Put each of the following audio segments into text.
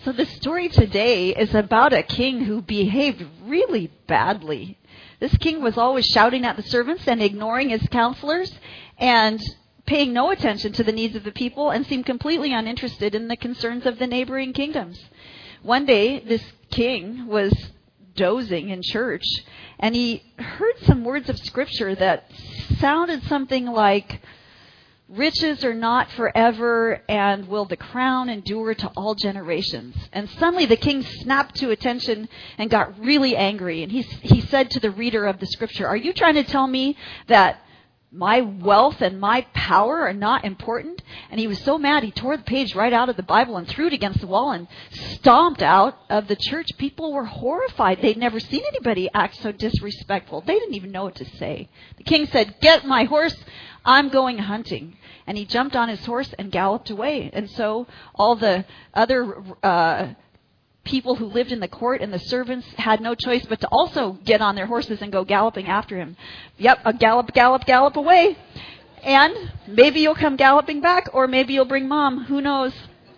So the story today is about a king who behaved really badly. This king was always shouting at the servants and ignoring his counselors and paying no attention to the needs of the people and seemed completely uninterested in the concerns of the neighboring kingdoms. One day, this king was dozing in church and he heard some words of scripture that sounded something like, "Riches are not forever, and will the crown endure to all generations." And suddenly the king snapped to attention and got really angry. And he said to the reader of the scripture, "Are you trying to tell me that my wealth and my power are not important?" And he was so mad, he tore the page right out of the Bible and threw it against the wall and stomped out of the church. People were horrified. They'd never seen anybody act so disrespectful. They didn't even know what to say. The king said, "Get my horse. I'm going hunting." And he jumped on his horse and galloped away. And so all the other people who lived in the court and the servants had no choice but to also get on their horses and go galloping after him. Yep, a gallop, gallop, gallop away. And maybe you'll come galloping back, or maybe you'll bring mom. Who knows?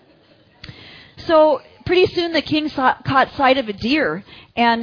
So pretty soon the king caught sight of a deer, and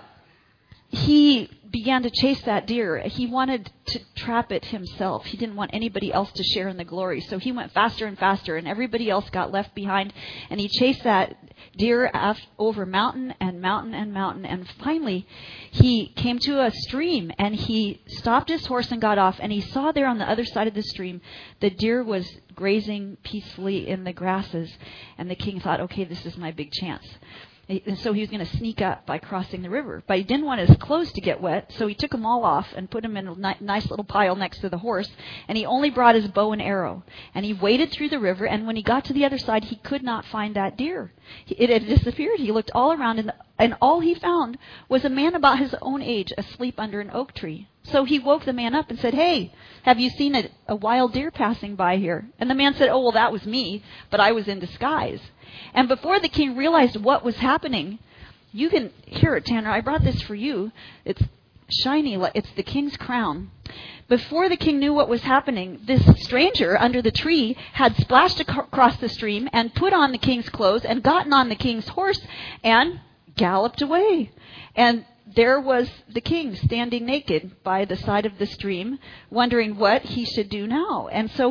he began to chase that deer. He wanted to trap it himself. He didn't want anybody else to share in the glory. So he went faster and faster, and everybody else got left behind. And he chased that deer over mountain and mountain and mountain. And finally, he came to a stream, and he stopped his horse and got off. And he saw there on the other side of the stream, the deer was grazing peacefully in the grasses. And the king thought, okay, this is my big chance. And so he was going to sneak up by crossing the river. But he didn't want his clothes to get wet, so he took them all off and put them in a nice little pile next to the horse. And he only brought his bow and arrow. And he waded through the river, and when he got to the other side, he could not find that deer. It had disappeared. He looked all around, and all he found was a man about his own age asleep under an oak tree. So he woke the man up and said, "Hey, have you seen a wild deer passing by here?" And the man said, "Oh, well, that was me, but I was in disguise." And before the king realized what was happening, you can hear it, Tanner. I brought this for you. It's shiny. It's the king's crown. Before the king knew what was happening, this stranger under the tree had splashed across the stream and put on the king's clothes and gotten on the king's horse and galloped away. And there was the king standing naked by the side of the stream, wondering what he should do now. And so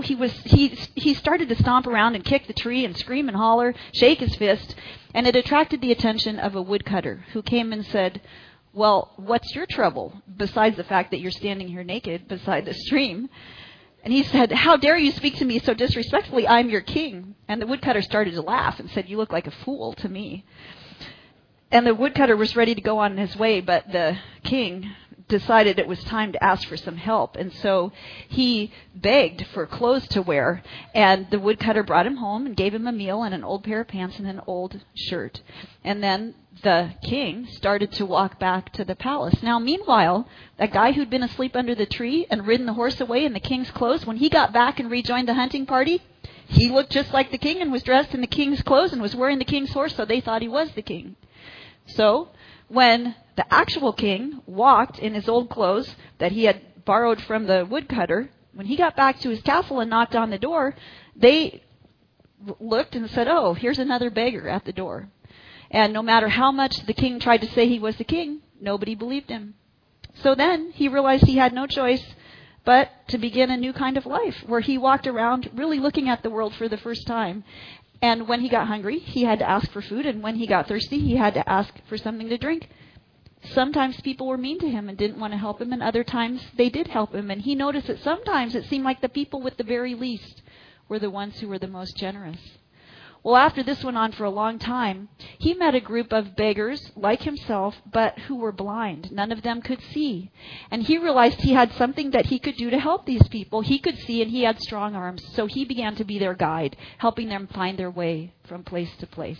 he started to stomp around and kick the tree and scream and holler, shake his fist, and it attracted the attention of a woodcutter who came and said, "Well, what's your trouble, besides the fact that you're standing here naked beside the stream?" And he said, "How dare you speak to me so disrespectfully? I'm your king." And the woodcutter started to laugh and said, "You look like a fool to me." And the woodcutter was ready to go on his way, but the king decided it was time to ask for some help. And so he begged for clothes to wear. And the woodcutter brought him home and gave him a meal and an old pair of pants and an old shirt. And then the king started to walk back to the palace. Now, meanwhile, that guy who'd been asleep under the tree and ridden the horse away in the king's clothes, when he got back and rejoined the hunting party, he looked just like the king and was dressed in the king's clothes and was wearing the king's horse, so they thought he was the king. So when the actual king walked in his old clothes that he had borrowed from the woodcutter, when he got back to his castle and knocked on the door, they looked and said, "Oh, here's another beggar at the door." And no matter how much the king tried to say he was the king, nobody believed him. So then he realized he had no choice but to begin a new kind of life where he walked around really looking at the world for the first time. And when he got hungry, he had to ask for food. And when he got thirsty, he had to ask for something to drink. Sometimes people were mean to him and didn't want to help him. And other times they did help him. And he noticed that sometimes it seemed like the people with the very least were the ones who were the most generous. Well, after this went on for a long time, he met a group of beggars like himself, but who were blind. None of them could see. And he realized he had something that he could do to help these people. He could see and he had strong arms. So he began to be their guide, helping them find their way from place to place.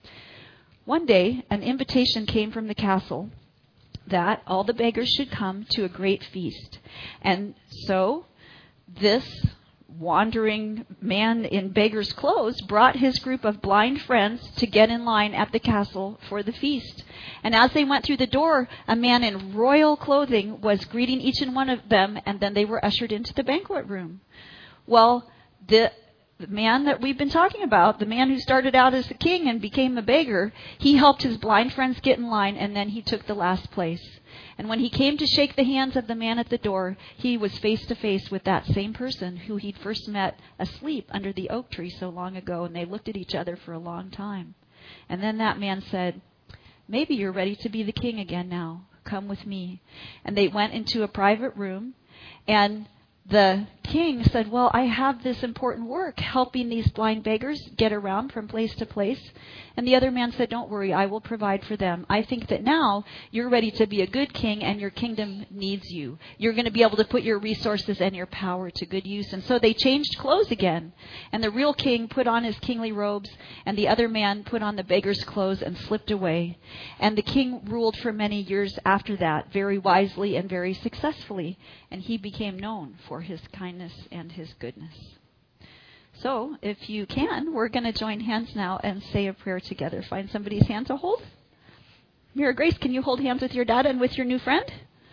One day, an invitation came from the castle that all the beggars should come to a great feast. And so this wandering man in beggar's clothes brought his group of blind friends to get in line at the castle for the feast. And as they went through the door, a man in royal clothing was greeting each and one of them, and then they were ushered into the banquet room. Well, the the man that we've been talking about, the man who started out as the king and became a beggar, he helped his blind friends get in line, and then he took the last place. And when he came to shake the hands of the man at the door, he was face to face with that same person who he'd first met asleep under the oak tree so long ago, and they looked at each other for a long time. And then that man said, maybe you're ready to be the king again now. Come with me. And they went into a private room, and the king said, well, I have this important work, helping these blind beggars get around from place to place. And the other man said, don't worry, I will provide for them. I think that now you're ready to be a good king, and your kingdom needs you. You're going to be able to put your resources and your power to good use. And so they changed clothes again. And the real king put on his kingly robes, and the other man put on the beggar's clothes and slipped away. And the king ruled for many years after that, very wisely and very successfully. And he became known for his kindness and his goodness. So, if you can, we're going to join hands now and say a prayer together. Find somebody's hand to hold. Mira Grace, can you hold hands with your dad and with your new friend?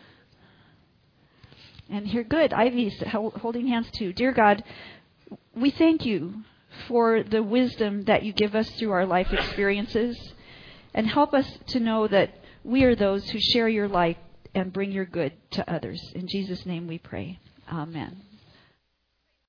And here, good. Ivy's holding hands too. Dear God, we thank you for the wisdom that you give us through our life experiences. And help us to know that we are those who share your light and bring your good to others. In Jesus' name we pray. Amen.